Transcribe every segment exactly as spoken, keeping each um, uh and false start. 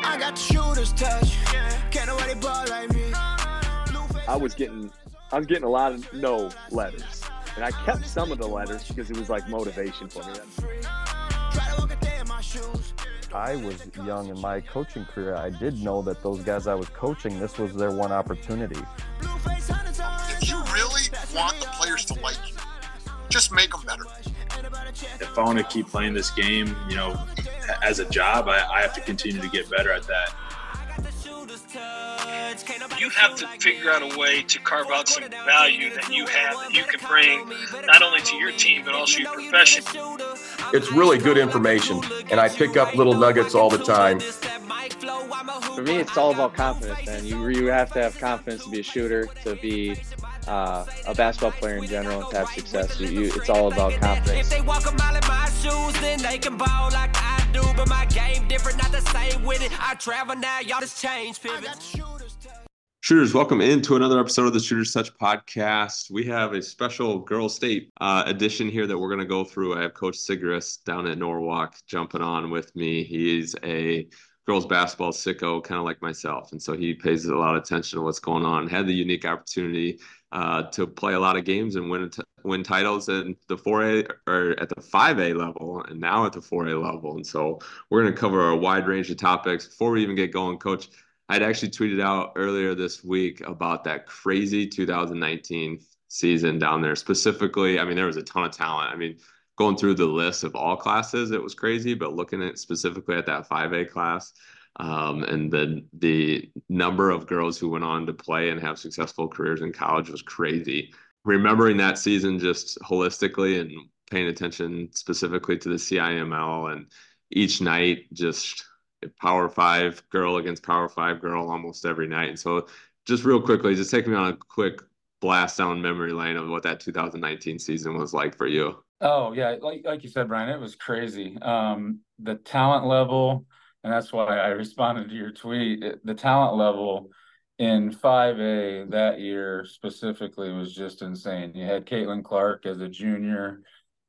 I got the shooter's touch. Can't nobody ball like me. I was getting, I was getting a lot of no letters, and I kept some of the letters because it was like motivation for me. I was young in my coaching career. I did know that those guys I was coaching, this was their one opportunity. If you really want the players to like you, just make them better. If I want to keep playing this game, you know, as a job, I, I have to continue to get better at that. You have to figure out a way to carve out some value that you have that you can bring not only to your team, but also your profession. It's really good information, and I pick up little nuggets all the time. For me, it's all about confidence, man. You, you have to have confidence to be a shooter, to be uh, a basketball player in general, and to have success. You, you, it's all about confidence. If they walk a mile in my shoes, then they can ball like I do. But my game different, not the same with it. I travel now, y'all just change pivots. Shooters, welcome into another episode of the Shooters Touch podcast. We have a special Girls State uh, edition here that we're going to go through. I have Coach Sigris down at Norwalk jumping on with me. He's a girls basketball sicko, kind of like myself, and so he pays a lot of attention to what's going on. Had the unique opportunity uh, to play a lot of games and win t- win titles at the four A or at the five A level, and now at the four A level. And so we're going to cover a wide range of topics. Before we even get going, Coach, I'd actually tweeted out earlier this week about that crazy two thousand nineteen season down there. Specifically, I mean, there was a ton of talent. I mean, going through the list of all classes, it was crazy, but looking at specifically at that five A class um, and the the number of girls who went on to play and have successful careers in college was crazy. Remembering that season just holistically and paying attention specifically to the C I M L, and each night just Power Five girl against Power Five girl almost every night. And so just real quickly, just take me on a quick blast down memory lane of what that two thousand nineteen season was like for you. Oh yeah, like like you said, Brian, it was crazy. Um, the talent level, and that's why I responded to your tweet. It, the talent level in five A that year specifically was just insane. You had Caitlin Clark as a junior.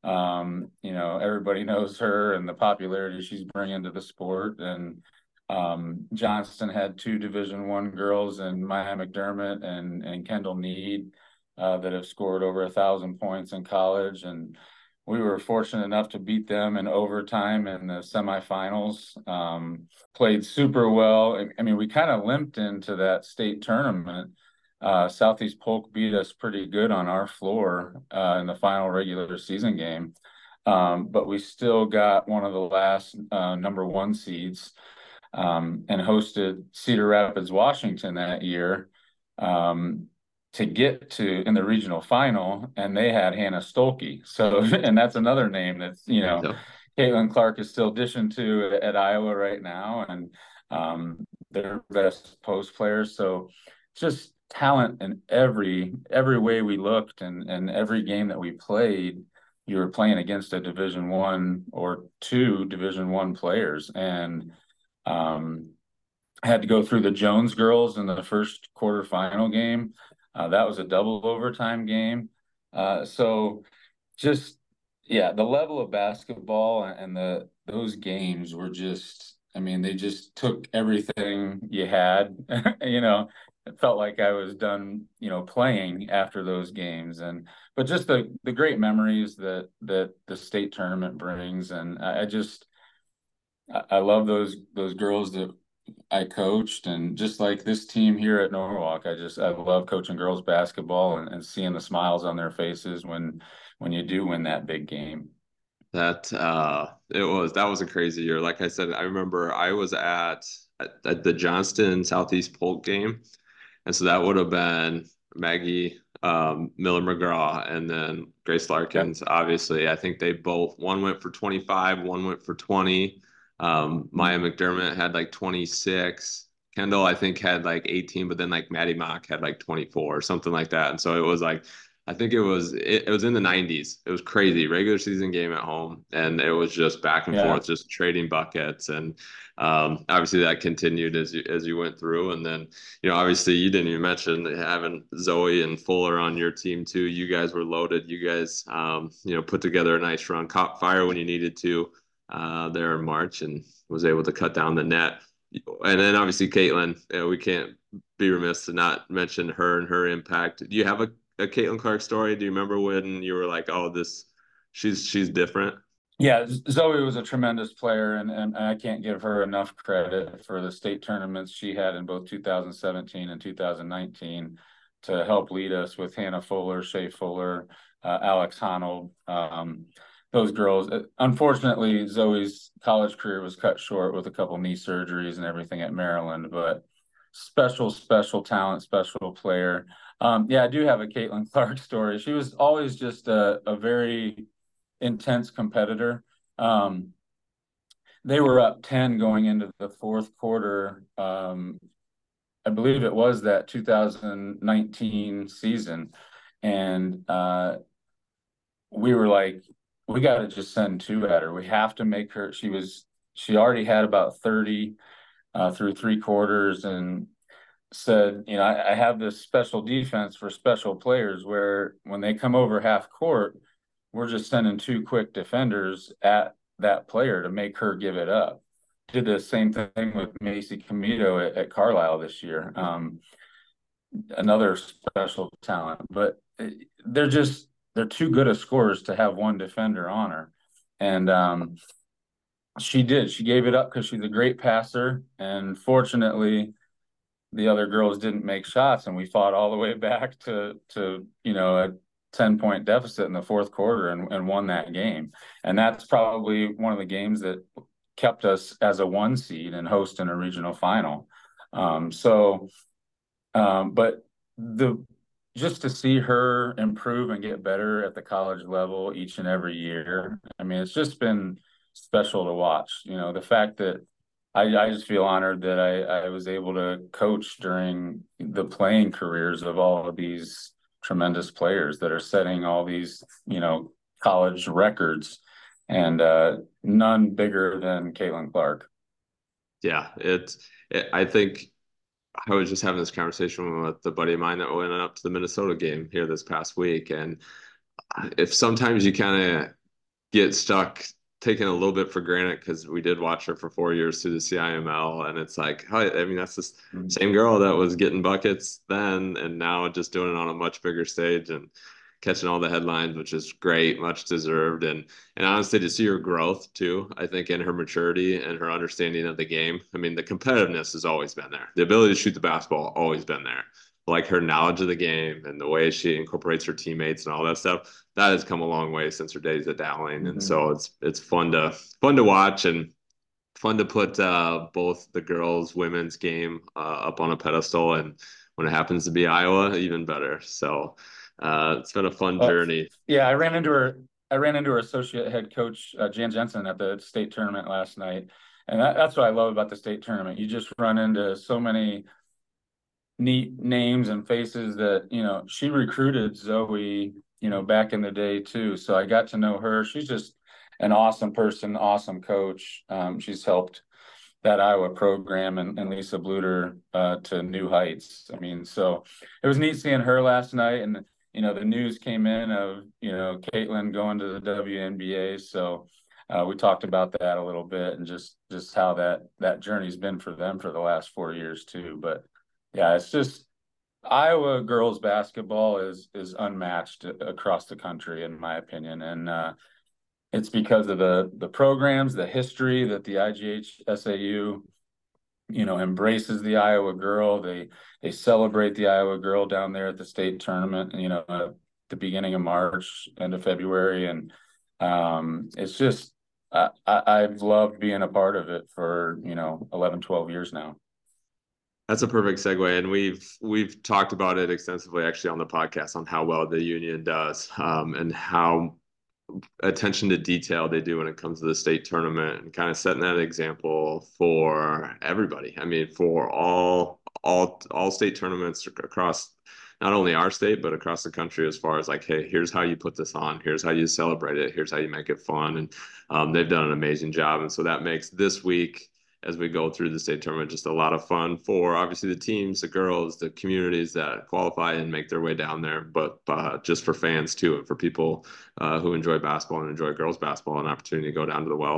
Um, you know, everybody knows her and the popularity she's bringing to the sport. And um, Johnston had two Division One girls, and Maya McDermott and and Kendall Need uh, that have scored over a thousand points in college. And we were fortunate enough to beat them in overtime in the semifinals. Um, played super well. I mean, we kind of limped into that state tournament. Uh, Southeast Polk beat us pretty good on our floor uh, in the final regular season game. Um, but we still got one of the last uh, number one seeds um, and hosted Cedar Rapids, Washington that year um, to get to in the regional final. And they had Hannah Stolke. So, and that's another name that's, you know, yeah. Caitlin Clark is still dishing to at, at Iowa right now. And um, they're best post players. So just talent in every every way we looked, and and every game that we played, you were playing against a Division One or two Division One players, and um, I had to go through the Jones girls in the first quarterfinal game. Uh, that was a double overtime game. Uh, so just yeah, the level of basketball and the those games were just, I mean, they just took everything you had, you know. It felt like I was done, you know, playing after those games. And but just the the great memories that that the state tournament brings. And I, I just I, I love those those girls that I coached, and just like this team here at Norwalk, I just I love coaching girls basketball and, and seeing the smiles on their faces when when you do win that big game. That uh it was that was a crazy year. Like I said, I remember I was at at, at the Johnston Southeast Polk game. And so that would have been Maggie um, Miller McGraw and then Grace Larkins. Yep. Obviously, I think they both, one went for twenty-five, one went for twenty. Um, Maya McDermott had like twenty-six. Kendall, I think, had like eighteen, but then like Maddie Mock had like twenty-four or something like that. And so it was like, I think it was it, it was in the nineties. It was crazy. Regular season game at home. And it was just back and yeah. forth, just trading buckets. And um, obviously that continued as you as you went through. And then, you know, obviously you didn't even mention having Zoe and Fuller on your team too. You guys were loaded. You guys, um, you know, put together a nice run, caught fire when you needed to uh, there in March, and was able to cut down the net. and then obviously Caitlin, you know, we can't be remiss to not mention her and her impact. Do you have a, a Caitlin Clark story? Do you remember when you were like, oh, this, she's she's different? Yeah, Zoe was a tremendous player, and, and I can't give her enough credit for the state tournaments she had in both two thousand seventeen and two thousand nineteen to help lead us with Hannah Fuller, Shea Fuller, uh, Alex Honnold. Um, those girls. Unfortunately, Zoe's college career was cut short with a couple knee surgeries and everything at Maryland, but special, special talent, special player. Um, yeah, I do have a Caitlin Clark story. She was always just a, a very intense competitor. Um, they were up ten going into the fourth quarter. Um, I believe it was that two thousand nineteen season. And uh, we were like, we got to just send two at her. We have to make her, she was, she already had about thirty uh, through three quarters and said, you know, I, I have this special defense for special players where when they come over half court, we're just sending two quick defenders at that player to make her give it up. Did the same thing with Macy Comito at, at Carlisle this year. Um, another special talent, but they're just, they're too good of scorers to have one defender on her. And um, she did. She gave it up because she's a great passer. And fortunately, the other girls didn't make shots, and we fought all the way back to, to you know, a ten-point deficit in the fourth quarter and, and won that game. And that's probably one of the games that kept us as a one seed and hosting a regional final. Um, so, um, but the just to see her improve and get better at the college level each and every year, I mean, it's just been special to watch. You know, the fact that I, I just feel honored that I, I was able to coach during the playing careers of all of these tremendous players that are setting all these, you know, college records, and uh, none bigger than Caitlin Clark. Yeah, it's, it, I think I was just having this conversation with a buddy of mine that went up to the Minnesota game here this past week. And if sometimes you kind of get stuck taking a little bit for granted, because we did watch her for four years through the C I M L, and it's like, I mean, that's the same girl that was getting buckets then and now just doing it on a much bigger stage and catching all the headlines, which is great, much deserved. And and honestly, to see her growth too, I think, in her maturity and her understanding of the game. I mean, the competitiveness has always been there. The ability to shoot the basketball always been there. Like her knowledge of the game and the way she incorporates her teammates and all that stuff, that has come a long way since her days at Dowling. Mm-hmm. And so it's it's fun to fun to watch and fun to put uh, both the girls' women's game uh, up on a pedestal. And when it happens to be Iowa, even better. So uh, it's been a fun well, journey. Yeah, I ran into her. I ran into her associate head coach, uh, Jan Jensen, at the state tournament last night. And that, that's what I love about the state tournament. You just run into so many neat names and faces that, you know, she recruited Zoe, you know, back in the day too. So I got to know her. She's just an awesome person, awesome coach. Um, she's helped that Iowa program and, and Lisa Bluter uh, to new heights. I mean, so it was neat seeing her last night. And, you know, the news came in of, you know, Caitlin going to the W N B A. So uh, we talked about that a little bit and just, just how that, that journey's been for them for the last four years too. But yeah, it's just Iowa girls basketball is is unmatched across the country, in my opinion, and uh, it's because of the the programs, the history that the I G H S A U, you know, embraces the Iowa girl. They they celebrate the Iowa girl down there at the state tournament, you know, at the beginning of March, end of February, and um, it's just I, I, I've loved being a part of it for, you know, eleven, twelve years now. That's a perfect segue, and we've we've talked about it extensively actually on the podcast on how well the union does um, and how attention to detail they do when it comes to the state tournament, and kind of setting that example for everybody. I mean, for all all all state tournaments across not only our state but across the country, as far as like, hey, here's how you put this on, here's how you celebrate it, here's how you make it fun, and um, they've done an amazing job. And so that makes this week, as we go through the state tournament, just a lot of fun for obviously the teams, the girls, the communities that qualify and make their way down there, but uh, just for fans too, and for people uh, who enjoy basketball and enjoy girls basketball, an opportunity to go down to the well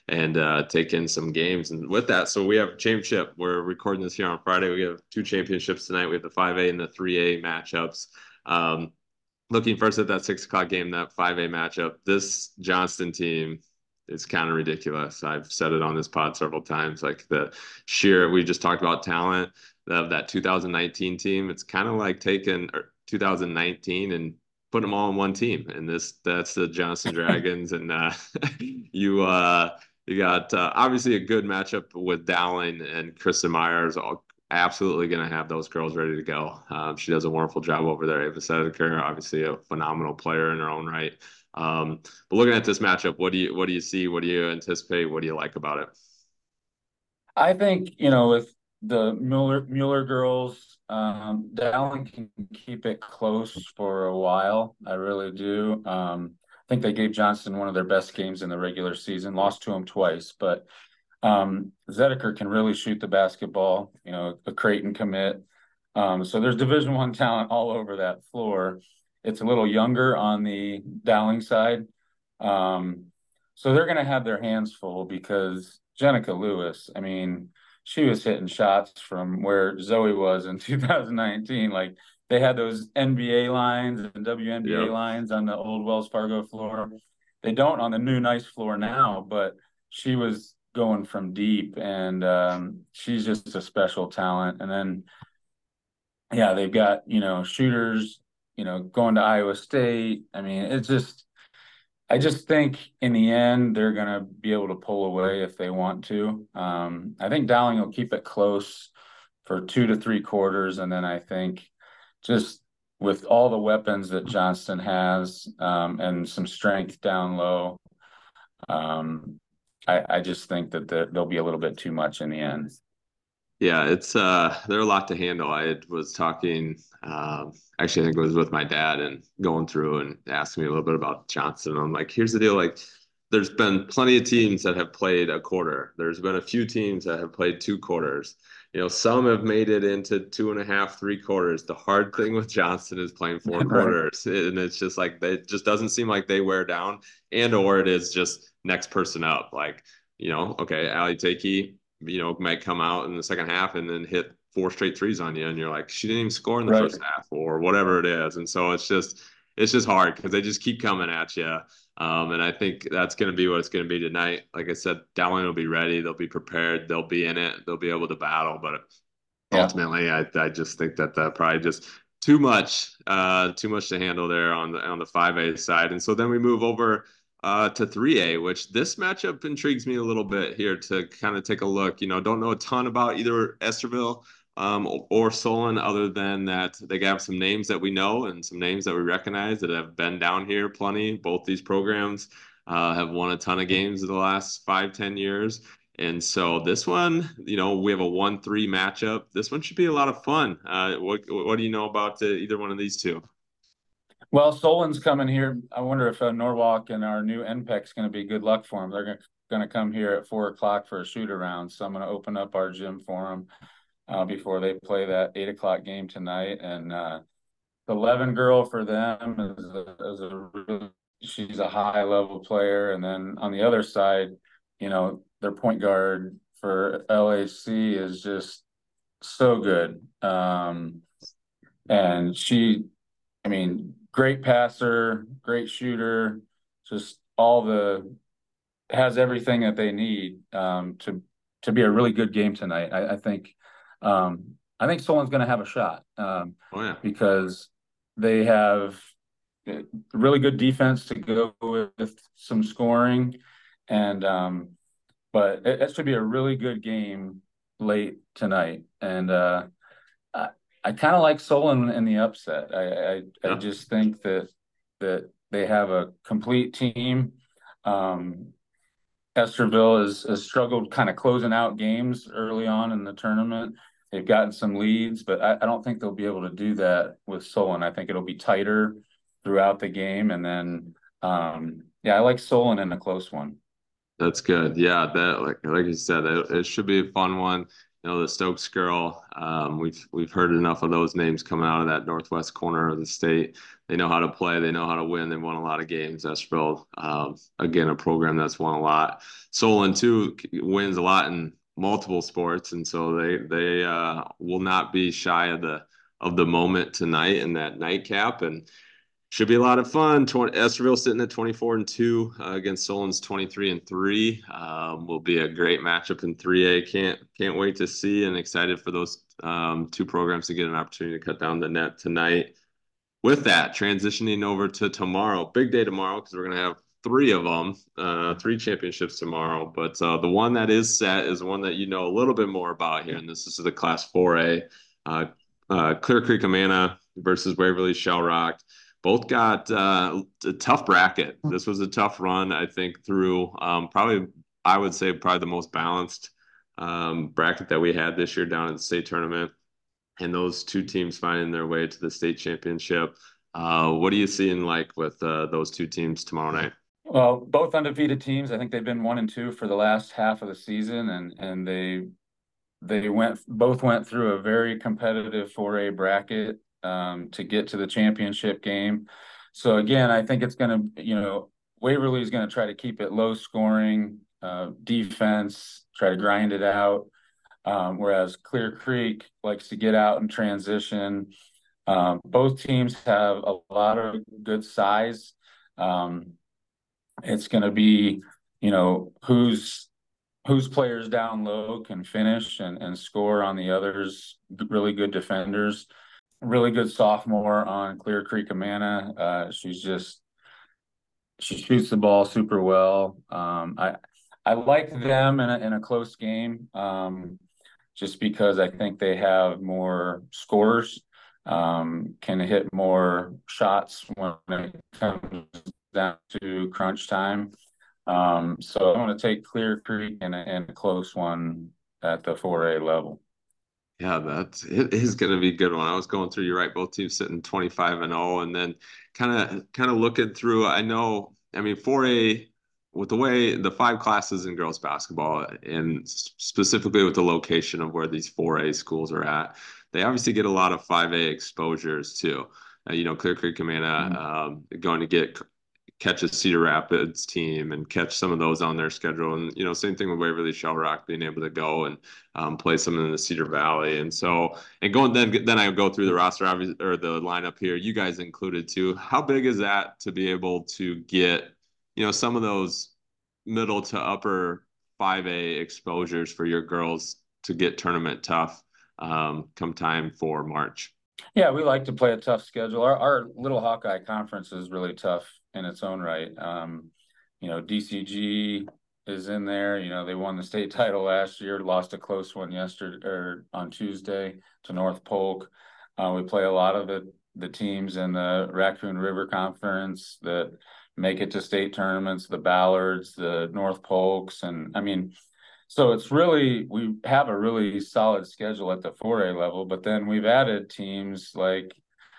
and uh, take in some games. And with that, so we have a championship. We're recording this here on Friday. We have two championships tonight. We have the five A and the three A matchups. Um, looking first at that six o'clock game, that five A matchup, this Johnston team is kind of ridiculous. I've said it on this pod several times. Like the sheer, we just talked about talent of that two thousand nineteen team. It's kind of like taking two thousand nineteen and putting them all in one team. And this, that's the Johnston Dragons. And uh, you, uh, you got uh, obviously a good matchup with Dowling, and Kristen Myers all absolutely going to have those girls ready to go. Um, she does a wonderful job over there. Ava Sedeker, obviously a phenomenal player in her own right. Um, but looking at this matchup, what do you what do you see? What do you anticipate? What do you like about it? I think, you know, with the Mueller Mueller girls, um, Dowling can keep it close for a while. I really do. Um, I think they gave Johnston one of their best games in the regular season, lost to them twice, but um, Zedeker can really shoot the basketball, you know, a Creighton commit. Um, so there's Division One talent all over that floor. It's a little younger on the Dowling side. Um, so they're going to have their hands full because Jenica Lewis, I mean, she was hitting shots from where Zoe was in two thousand nineteen. Like they had those N B A lines and W N B A yep. lines on the old Wells Fargo floor. They don't on the new nice floor now, but she was going from deep, and um, she's just a special talent. And then, yeah, they've got, you know, shooters, you know, going to Iowa State. I mean, it's just, I just think in the end, they're going to be able to pull away if they want to. Um, I think Dowling will keep it close for two to three quarters. And then I think just with all the weapons that Johnston has um, and some strength down low, um, I, I just think that there'll be a little bit too much in the end. Yeah, it's uh, they're a lot to handle. I was talking, um, actually, I think it was with my dad and going through and asking me a little bit about Johnston. I'm like, here's the deal. Like, there's been plenty of teams that have played a quarter. There's been a few teams that have played two quarters. You know, some have made it into two and a half, three quarters. The hard thing with Johnston is playing four right. quarters. And it's just like, they, it just doesn't seem like they wear down, and or it is just next person up. Like, you know, okay, Ali Takey, you know, might come out in the second half and then hit four straight threes on you. And you're like, she didn't even score in the right. first half or whatever it is. And so it's just, it's just hard because they just keep coming at you. Um, and I think that's going to be what it's going to be tonight. Like I said, Dowling will be ready. They'll be prepared. They'll be in it. They'll be able to battle. But yeah. ultimately, I, I just think that that probably just too much, uh, too much to handle there on the, on the five A side. And so then we move over Uh, to three A, which this matchup intrigues me a little bit here to kind of take a look. You know, don't know a ton about either Estherville um, or Solon, other than that they have some names that we know and some names that we recognize that have been down here plenty. Both these programs uh, have won a ton of games in the last five, ten years. And so this one, you know, we have a one three matchup. This one should be a lot of fun. Uh, what, what do you know about uh, either one of these two? Well, Solon's coming here. I wonder if uh, Norwalk and our new N P E C is going to be good luck for them. They're going to come here at four o'clock for a shoot around. So I'm going to open up our gym for them uh, before they play that eight o'clock game tonight. And uh, the eleven girl for them is a, is a really, she's a high level player. And then on the other side, you know, their point guard for L A C is just so good. Um, and she, I mean, great passer, great shooter, just all the has everything that they need um, to to be a really good game tonight. I, I think um, I think Solon's going to have a shot um, oh, yeah. because they have really good defense to go with some scoring, and um, but it, it should be a really good game late tonight. And uh, I, I kind of like Solon in the upset. I I, yeah. I just think that that they have a complete team. Um, Estherville has, has struggled kind of closing out games early on in the tournament. They've gotten some leads, but I, I don't think they'll be able to do that with Solon. I think it'll be tighter throughout the game. And then, um, yeah, I like Solon in a close one. That's good. Yeah, that like like you said, it, it should be a fun one. you know, the Stokes girl. Um, we've we've heard enough of those names coming out of that northwest corner of the state. They know how to play. They know how to win. They've won a lot of games. Estherville, um, again, a program that's won a lot. Solon too wins a lot in multiple sports, and so they they uh, will not be shy of the of the moment tonight in that nightcap, and should be a lot of fun. Estherville sitting at twenty-four and two uh, against Solon's twenty-three and three. Um, will be a great matchup in three A. Can't can't wait to see, and excited for those um, two programs to get an opportunity to cut down the net tonight. With that, transitioning over to tomorrow, big day tomorrow because we're going to have three of them, uh, three championships tomorrow. But uh, the one that is set is one that you know a little bit more about here, and this is the Class four A. Uh, uh, Clear Creek Amana versus Waverly Shell Rock. Both got uh, a tough bracket. This was a tough run, I think, through um, probably, I would say, probably the most balanced um, bracket that we had this year down at the state tournament. And those two teams finding their way to the state championship. Uh, what are you seeing like with uh, those two teams tomorrow night? Well, both undefeated teams. I think they've been one and two for the last half of the season, and and they they went both went through a very competitive four A bracket um, to get to the championship game. So again, I think it's going to, you know, Waverly is going to try to keep it low scoring, uh, defense, try to grind it out. Um, whereas Clear Creek likes to get out and transition. Um, both teams have a lot of good size. Um, it's going to be, you know, who's whose players down low can finish and, and score on the others. Really good defenders. Really good sophomore on Clear Creek Amana. Uh, she's just she shoots the ball super well. Um, I I like them in a, in a close game. Um, just because I think they have more scores, um, can hit more shots when it comes down to crunch time. Um, so I'm going to take Clear Creek in a, in a close one at the four A level. Yeah, that's it is going to be a good one. I was going through, you're right, both teams sitting twenty-five and oh, and then kind of kind of looking through. I know, I mean, four A, with the way the five classes in girls basketball, and specifically with the location of where these four A schools are at, they obviously get a lot of five A exposures too. Uh, you know, Clear Creek Amana mm-hmm. um, going to get catch a Cedar Rapids team and catch some of those on their schedule. And, you know, same thing with Waverly Shell Rock being able to go and um, play some in the Cedar Valley. And so, and going then, then I go through the roster or the lineup here, you guys included too. How big is that to be able to get, you know, some of those middle to upper five A exposures for your girls to get tournament tough um, come time for March? Yeah, we like to play a tough schedule. Our, our Little Hawkeye Conference is really tough in its own right. Um, you know, D C G is in there. You know, they won the state title last year, lost a close one yesterday or on Tuesday to North Polk. Uh, we play a lot of the, the teams in the Raccoon River Conference that make it to state tournaments, the Ballards, the North Polks. And I mean, so it's really, we have a really solid schedule at the four A level, but then we've added teams like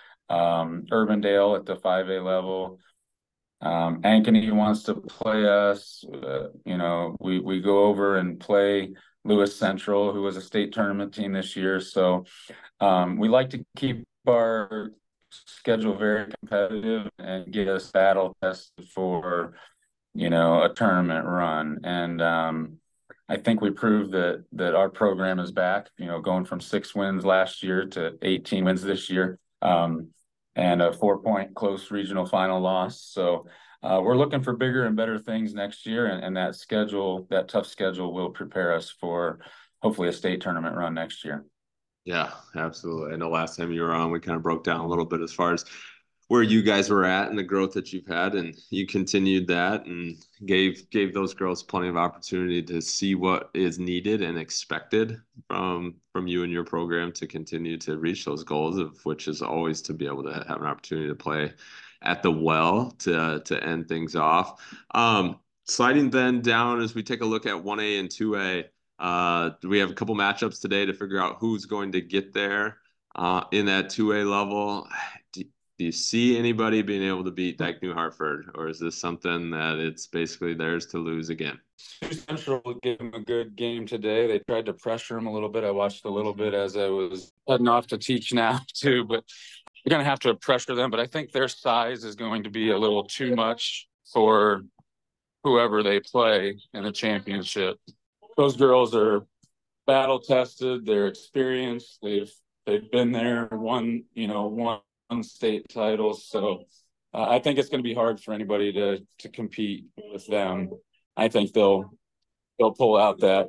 um, Urbandale at the five A level. Um, Ankeny wants to play us. Uh, you know, we, we go over and play Lewis Central, who was a state tournament team this year. So um, we like to keep our schedule very competitive and get us battle tested for, you know, a tournament run. And um, I think we proved that that our program is back, you know, going from six wins last year to eighteen wins this year. Um, and a four-point close regional final loss. So uh, we're looking for bigger and better things next year, and, and that schedule, that tough schedule will prepare us for hopefully a state tournament run next year. Yeah, absolutely. I know last time you were on, we kind of broke down a little bit as far as where you guys were at and the growth that you've had, and you continued that and gave gave those girls plenty of opportunity to see what is needed and expected from from you and your program to continue to reach those goals, of which is always to be able to have an opportunity to play at the well to to end things off. Um, sliding then down as we take a look at one A and two A, uh, we have a couple matchups today to figure out who's going to get there uh, in that two A level. Do Do you see anybody being able to beat Dyke New Hartford, or is this something that it's basically theirs to lose again? Central gave them a good game today. They tried to pressure him a little bit. I watched a little bit as I was heading off to teach now too, but you're going to have to pressure them. But I think their size is going to be a little too much for whoever they play in the championship. Those girls are battle tested. They're experienced. They've they've been there, won you know won state titles. So uh, I think it's going to be hard for anybody to to compete with them. I think they'll they'll pull out that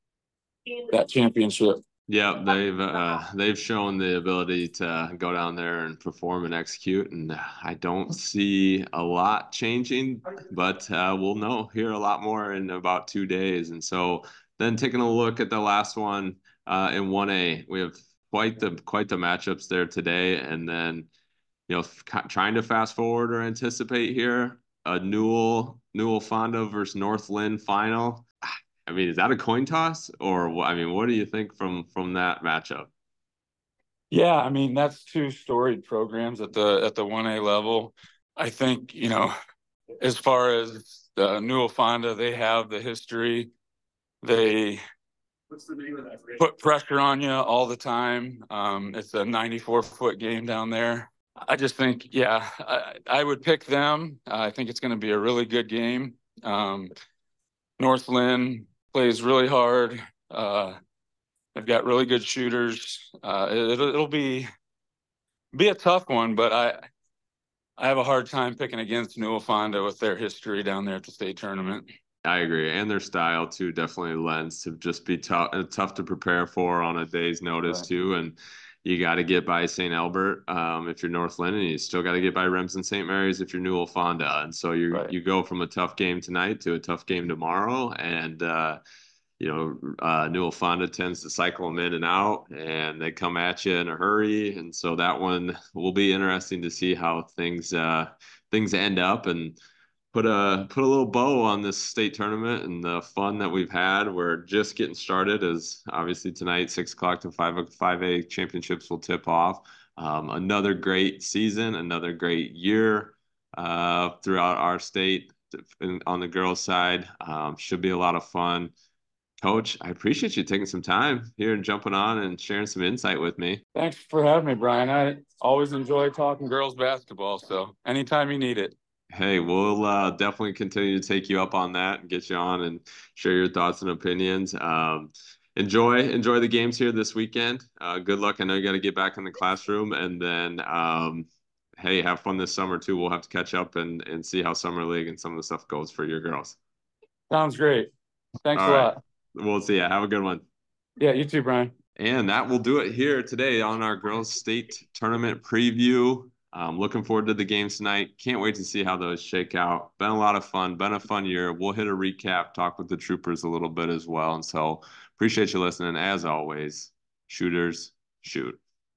that championship. Yeah, they've uh, they've shown the ability to go down there and perform and execute, and I don't see a lot changing, but uh, we'll know here a lot more in about two days. And so then taking a look at the last one uh, in one A, we have quite the quite the matchups there today, and then you know trying to fast forward or anticipate here a Newell Newell Fonda versus North Lynn final. I mean, is that a coin toss, or I mean, what do you think from from that matchup? Yeah, I mean, that's two storied programs at the at the one A level. I think, you know, as far as uh, Newell Fonda, they have the history. They What's the name of that put pressure on you all the time. Um, it's a ninety-four foot game down there. I just think, yeah, I, I would pick them. Uh, I think it's going to be a really good game. Um, North Lynn plays really hard. Uh, they've got really good shooters. Uh, it, it'll be be a tough one, but I I have a hard time picking against Newell Fonda with their history down there at the state tournament. I agree, and their style too definitely lends to just be tough tough to prepare for on a day's notice right. too, and you got to get by Saint Albert um, if you're North Lynn, and you still got to get by Remsen Saint Mary's if you're Newell Fonda. And so you right. you go from a tough game tonight to a tough game tomorrow, and uh, you know uh, Newell Fonda tends to cycle them in and out, and they come at you in a hurry. And so that one will be interesting to see how things uh, things end up, and put a put a little bow on this state tournament and the fun that we've had. We're just getting started, as obviously tonight six o'clock to five five A championships will tip off. Um, another great season, another great year uh, throughout our state on the girls' side. Um, should be a lot of fun. Coach, I appreciate you taking some time here and jumping on and sharing some insight with me. Thanks for having me, Brian. I always enjoy talking girls basketball, so anytime you need it. Hey, we'll uh, definitely continue to take you up on that and get you on and share your thoughts and opinions. Um, enjoy, enjoy the games here this weekend. Uh, good luck. I know you got to get back in the classroom, and then, um, hey, have fun this summer too. We'll have to catch up and, and see how summer league and some of the stuff goes for your girls. Sounds great. Thanks All a right. lot. We'll see ya. Have a good one. Yeah, you too, Brian. And that will do it here today on our girls state tournament preview. Um, looking forward to the games tonight. Can't wait to see how those shake out. Been a lot of fun. Been a fun year. We'll hit a recap, talk with the troopers a little bit as well. And so appreciate you listening. As always, shooters, shoot.